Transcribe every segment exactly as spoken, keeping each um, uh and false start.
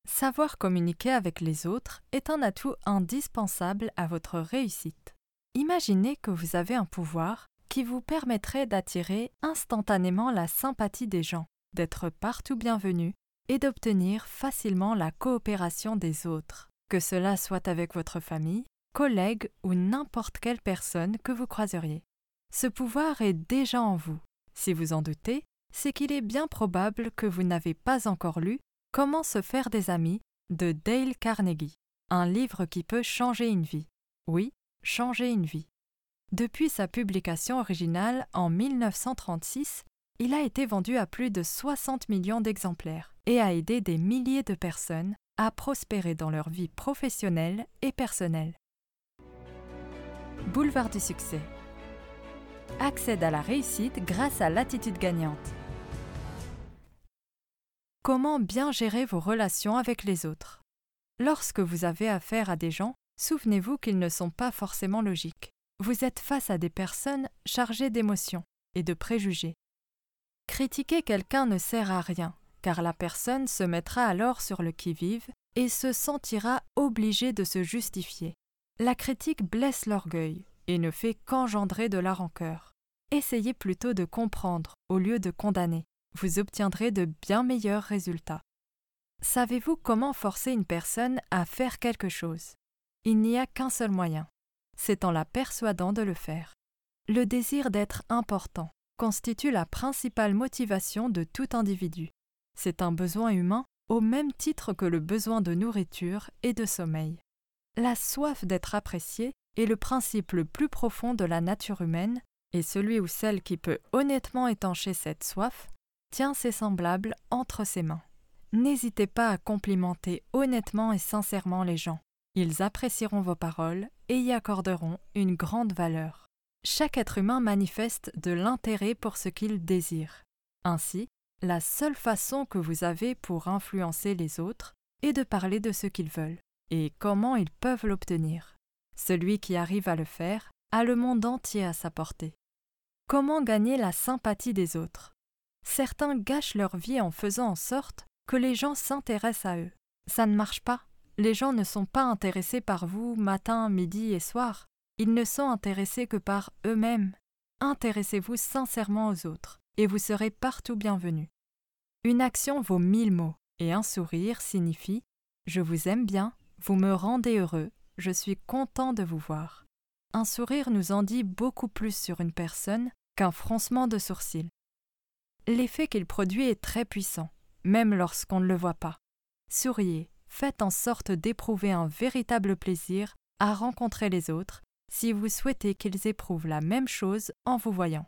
Savoir communiquer avec les autres est un atout indispensable à votre réussite. Imaginez que vous avez un pouvoir qui vous permettrait d'attirer instantanément la sympathie des gens, d'être partout bienvenu et d'obtenir facilement la coopération des autres, que cela soit avec votre famille, collègues ou n'importe quelle personne que vous croiseriez. Ce pouvoir est déjà en vous. Si vous en doutez, c'est qu'il est bien probable que vous n'avez pas encore lu Comment se faire des amis de Dale Carnegie, un livre qui peut changer une vie. Oui, changer une vie. Depuis sa publication originale en mille neuf cent trente-six, il a été vendu à plus de soixante millions d'exemplaires et a aidé des milliers de personnes à prospérer dans leur vie professionnelle et personnelle. Boulevard du succès. Accède à la réussite grâce à l'attitude gagnante. Comment bien gérer vos relations avec les autres? Lorsque vous avez affaire à des gens, souvenez-vous qu'ils ne sont pas forcément logiques. Vous êtes face à des personnes chargées d'émotions et de préjugés. Critiquer quelqu'un ne sert à rien, car la personne se mettra alors sur le qui-vive et se sentira obligée de se justifier. La critique blesse l'orgueil et ne fait qu'engendrer de la rancœur. Essayez plutôt de comprendre au lieu de condamner. Vous obtiendrez de bien meilleurs résultats. Savez-vous comment forcer une personne à faire quelque chose? Il n'y a qu'un seul moyen, c'est en la persuadant de le faire. Le désir d'être important constitue la principale motivation de tout individu. C'est un besoin humain au même titre que le besoin de nourriture et de sommeil. La soif d'être apprécié est le principe le plus profond de la nature humaine, et celui ou celle qui peut honnêtement étancher cette soif tient ses semblables entre ses mains. N'hésitez pas à complimenter honnêtement et sincèrement les gens. Ils apprécieront vos paroles et y accorderont une grande valeur. Chaque être humain manifeste de l'intérêt pour ce qu'il désire. Ainsi, la seule façon que vous avez pour influencer les autres est de parler de ce qu'ils veulent et comment ils peuvent l'obtenir. Celui qui arrive à le faire a le monde entier à sa portée. Comment gagner la sympathie des autres? Certains gâchent leur vie en faisant en sorte que les gens s'intéressent à eux. Ça ne marche pas. Les gens ne sont pas intéressés par vous matin, midi et soir. Ils ne sont intéressés que par eux-mêmes. Intéressez-vous sincèrement aux autres et vous serez partout bienvenus. Une action vaut mille mots et un sourire signifie « Je vous aime bien, vous me rendez heureux, je suis content de vous voir ». Un sourire nous en dit beaucoup plus sur une personne qu'un froncement de sourcils. L'effet qu'il produit est très puissant, même lorsqu'on ne le voit pas. Souriez, faites en sorte d'éprouver un véritable plaisir à rencontrer les autres si vous souhaitez qu'ils éprouvent la même chose en vous voyant.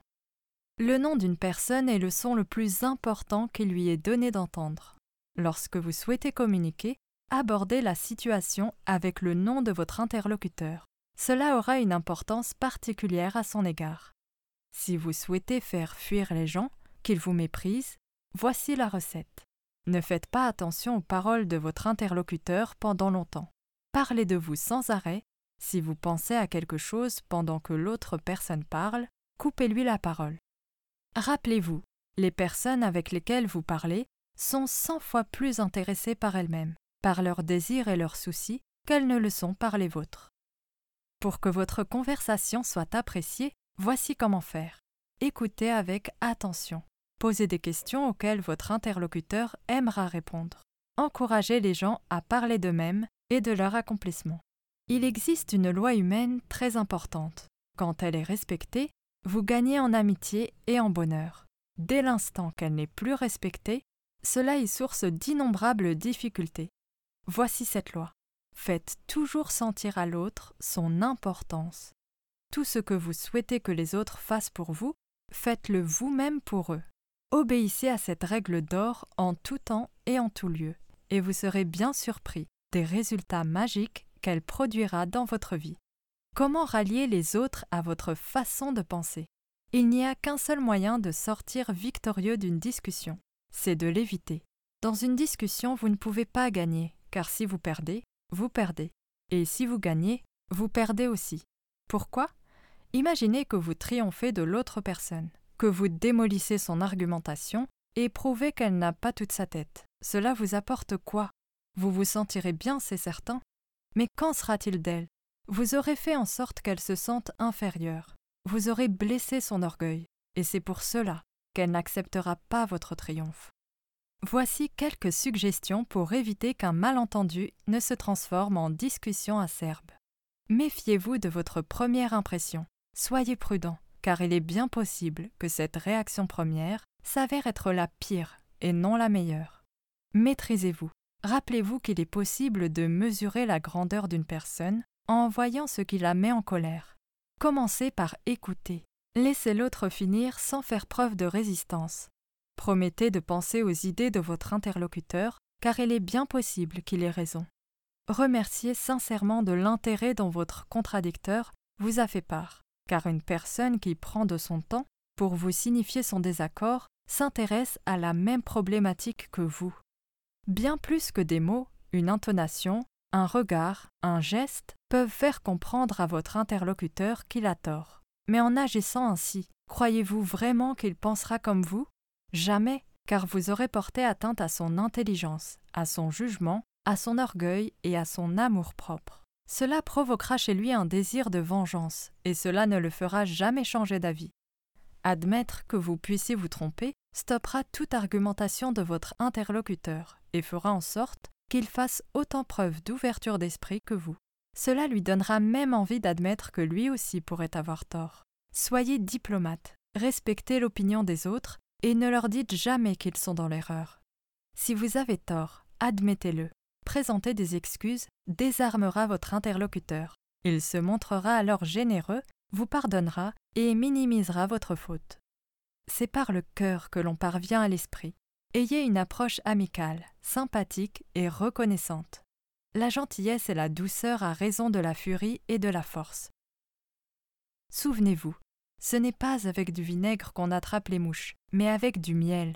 Le nom d'une personne est le son le plus important qu'il lui est donné d'entendre. Lorsque vous souhaitez communiquer, abordez la situation avec le nom de votre interlocuteur. Cela aura une importance particulière à son égard. Si vous souhaitez faire fuir les gens, qu'ils vous méprisent, voici la recette. Ne faites pas attention aux paroles de votre interlocuteur pendant longtemps. Parlez de vous sans arrêt. Si vous pensez à quelque chose pendant que l'autre personne parle, coupez-lui la parole. Rappelez-vous, les personnes avec lesquelles vous parlez sont cent fois plus intéressées par elles-mêmes, par leurs désirs et leurs soucis, qu'elles ne le sont par les vôtres. Pour que votre conversation soit appréciée, voici comment faire. Écoutez avec attention. Posez des questions auxquelles votre interlocuteur aimera répondre. Encouragez les gens à parler d'eux-mêmes et de leur accomplissement. Il existe une loi humaine très importante. Quand elle est respectée, vous gagnez en amitié et en bonheur. Dès l'instant qu'elle n'est plus respectée, cela est source d'innombrables difficultés. Voici cette loi. Faites toujours sentir à l'autre son importance. Tout ce que vous souhaitez que les autres fassent pour vous, faites-le vous-même pour eux. Obéissez à cette règle d'or en tout temps et en tout lieu, et vous serez bien surpris des résultats magiques qu'elle produira dans votre vie. Comment rallier les autres à votre façon de penser? Il n'y a qu'un seul moyen de sortir victorieux d'une discussion, c'est de l'éviter. Dans une discussion, vous ne pouvez pas gagner, car si vous perdez, vous perdez. Et si vous gagnez, vous perdez aussi. Pourquoi? Imaginez que vous triomphez de l'autre personne, que vous démolissez son argumentation et prouvez qu'elle n'a pas toute sa tête. Cela vous apporte quoi? Vous vous sentirez bien, c'est certain. Mais qu'en sera-t-il d'elle? Vous aurez fait en sorte qu'elle se sente inférieure. Vous aurez blessé son orgueil, et c'est pour cela qu'elle n'acceptera pas votre triomphe. Voici quelques suggestions pour éviter qu'un malentendu ne se transforme en discussion acerbe. Méfiez-vous de votre première impression. Soyez prudent, car il est bien possible que cette réaction première s'avère être la pire et non la meilleure. Maîtrisez-vous. Rappelez-vous qu'il est possible de mesurer la grandeur d'une personne en voyant ce qui la met en colère. Commencez par écouter. Laissez l'autre finir sans faire preuve de résistance. Promettez de penser aux idées de votre interlocuteur, car il est bien possible qu'il ait raison. Remerciez sincèrement de l'intérêt dont votre contradicteur vous a fait part, car une personne qui prend de son temps pour vous signifier son désaccord s'intéresse à la même problématique que vous. Bien plus que des mots, une intonation, un regard, un geste peuvent faire comprendre à votre interlocuteur qu'il a tort. Mais en agissant ainsi, croyez-vous vraiment qu'il pensera comme vous? Jamais, car vous aurez porté atteinte à son intelligence, à son jugement, à son orgueil et à son amour-propre. Cela provoquera chez lui un désir de vengeance, et cela ne le fera jamais changer d'avis. Admettre que vous puissiez vous tromper stoppera toute argumentation de votre interlocuteur et fera en sorte qu'il fasse autant preuve d'ouverture d'esprit que vous. Cela lui donnera même envie d'admettre que lui aussi pourrait avoir tort. Soyez diplomate, respectez l'opinion des autres et ne leur dites jamais qu'ils sont dans l'erreur. Si vous avez tort, admettez-le. Présenter des excuses désarmera votre interlocuteur. Il se montrera alors généreux, vous pardonnera et minimisera votre faute. C'est par le cœur que l'on parvient à l'esprit. Ayez une approche amicale, sympathique et reconnaissante. La gentillesse et la douceur a raison de la furie et de la force. Souvenez-vous, ce n'est pas avec du vinaigre qu'on attrape les mouches, mais avec du miel.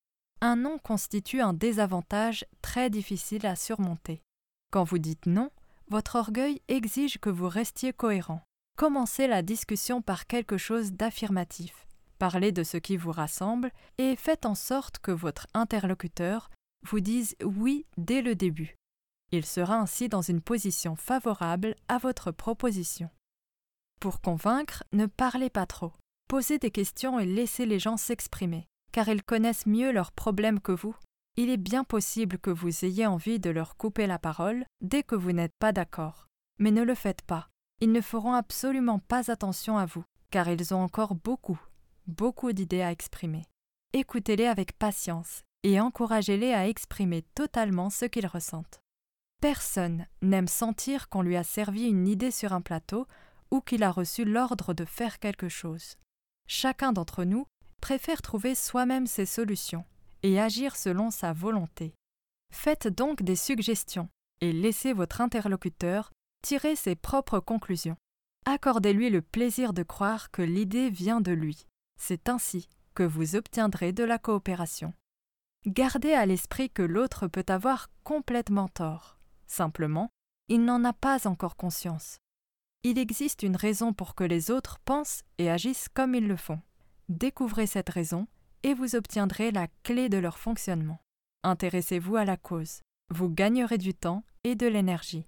Un non constitue un désavantage très difficile à surmonter. Quand vous dites non, votre orgueil exige que vous restiez cohérent. Commencez la discussion par quelque chose d'affirmatif. Parlez de ce qui vous rassemble et faites en sorte que votre interlocuteur vous dise oui dès le début. Il sera ainsi dans une position favorable à votre proposition. Pour convaincre, ne parlez pas trop. Posez des questions et laissez les gens s'exprimer, car ils connaissent mieux leurs problèmes que vous. Il est bien possible que vous ayez envie de leur couper la parole dès que vous n'êtes pas d'accord. Mais ne le faites pas. Ils ne feront absolument pas attention à vous, car ils ont encore beaucoup, beaucoup d'idées à exprimer. Écoutez-les avec patience et encouragez-les à exprimer totalement ce qu'ils ressentent. Personne n'aime sentir qu'on lui a servi une idée sur un plateau ou qu'il a reçu l'ordre de faire quelque chose. Chacun d'entre nous préfère trouver soi-même ses solutions et agir selon sa volonté. Faites donc des suggestions et laissez votre interlocuteur tirer ses propres conclusions. Accordez-lui le plaisir de croire que l'idée vient de lui. C'est ainsi que vous obtiendrez de la coopération. Gardez à l'esprit que l'autre peut avoir complètement tort. Simplement, il n'en a pas encore conscience. Il existe une raison pour que les autres pensent et agissent comme ils le font. Découvrez cette raison et vous obtiendrez la clé de leur fonctionnement. Intéressez-vous à la cause. Vous gagnerez du temps et de l'énergie.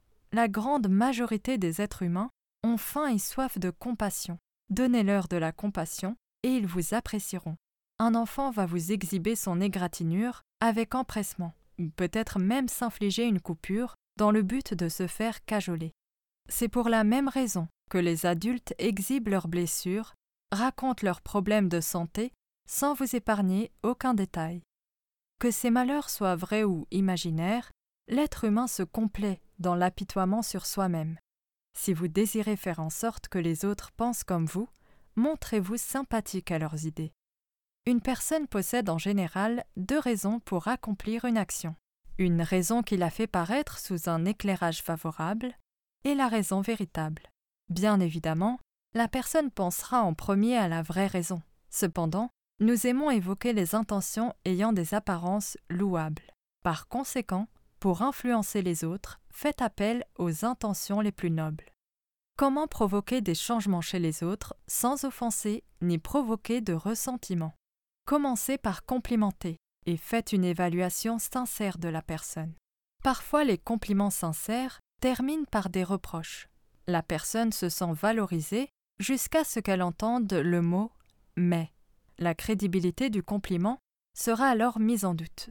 La grande majorité des êtres humains ont faim et soif de compassion. Donnez-leur de la compassion et ils vous apprécieront. Un enfant va vous exhiber son égratignure avec empressement, peut-être même s'infliger une coupure dans le but de se faire cajoler. C'est pour la même raison que les adultes exhibent leurs blessures, racontent leurs problèmes de santé sans vous épargner aucun détail. Que ces malheurs soient vrais ou imaginaires, l'être humain se complaît dans l'apitoiement sur soi-même. Si vous désirez faire en sorte que les autres pensent comme vous, montrez-vous sympathique à leurs idées. Une personne possède en général deux raisons pour accomplir une action. Une raison qui la fait paraître sous un éclairage favorable et la raison véritable. Bien évidemment, la personne pensera en premier à la vraie raison. Cependant, nous aimons évoquer les intentions ayant des apparences louables. Par conséquent, pour influencer les autres, faites appel aux intentions les plus nobles. Comment provoquer des changements chez les autres sans offenser ni provoquer de ressentiment? Commencez par complimenter et faites une évaluation sincère de la personne. Parfois, les compliments sincères terminent par des reproches. La personne se sent valorisée jusqu'à ce qu'elle entende le mot « mais ». La crédibilité du compliment sera alors mise en doute.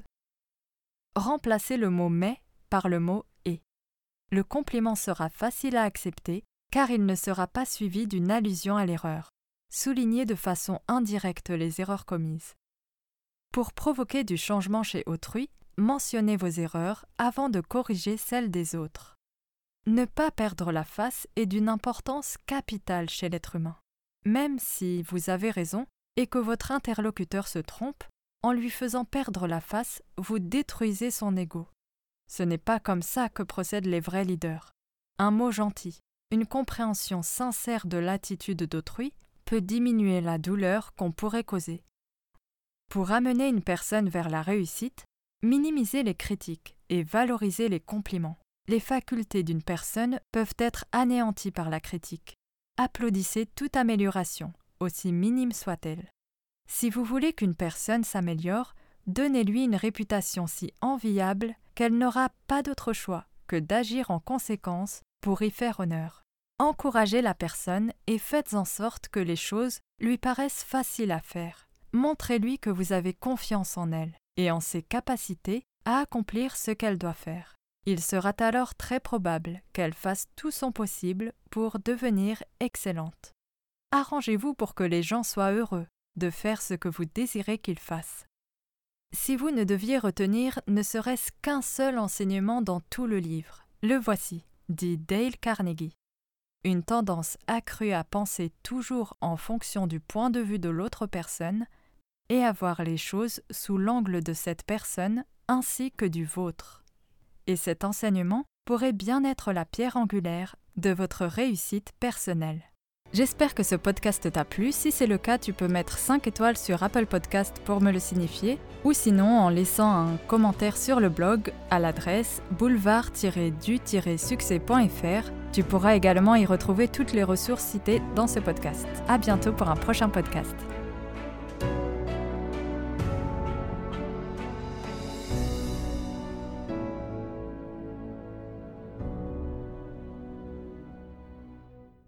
Remplacez le mot « mais » par le mot « et ». Le compliment sera facile à accepter car il ne sera pas suivi d'une allusion à l'erreur. Soulignez de façon indirecte les erreurs commises. Pour provoquer du changement chez autrui, mentionnez vos erreurs avant de corriger celles des autres. Ne pas perdre la face est d'une importance capitale chez l'être humain. Même si vous avez raison et que votre interlocuteur se trompe, en lui faisant perdre la face, vous détruisez son ego. Ce n'est pas comme ça que procèdent les vrais leaders. Un mot gentil, une compréhension sincère de l'attitude d'autrui peut diminuer la douleur qu'on pourrait causer. Pour amener une personne vers la réussite, minimisez les critiques et valorisez les compliments. Les facultés d'une personne peuvent être anéanties par la critique. Applaudissez toute amélioration, aussi minime soit-elle. Si vous voulez qu'une personne s'améliore, donnez-lui une réputation si enviable qu'elle n'aura pas d'autre choix que d'agir en conséquence pour y faire honneur. Encouragez la personne et faites en sorte que les choses lui paraissent faciles à faire. Montrez-lui que vous avez confiance en elle et en ses capacités à accomplir ce qu'elle doit faire. Il sera alors très probable qu'elle fasse tout son possible pour devenir excellente. Arrangez-vous pour que les gens soient heureux de faire ce que vous désirez qu'ils fassent. Si vous ne deviez retenir ne serait-ce qu'un seul enseignement dans tout le livre, le voici, dit Dale Carnegie. Une tendance accrue à penser toujours en fonction du point de vue de l'autre personne et à voir les choses sous l'angle de cette personne ainsi que du vôtre. Et cet enseignement pourrait bien être la pierre angulaire de votre réussite personnelle. J'espère que ce podcast t'a plu. Si c'est le cas, tu peux mettre cinq étoiles sur Apple Podcast pour me le signifier, ou sinon en laissant un commentaire sur le blog à l'adresse boulevard tiret du tiret succès point f r. Tu pourras également y retrouver toutes les ressources citées dans ce podcast. À bientôt pour un prochain podcast.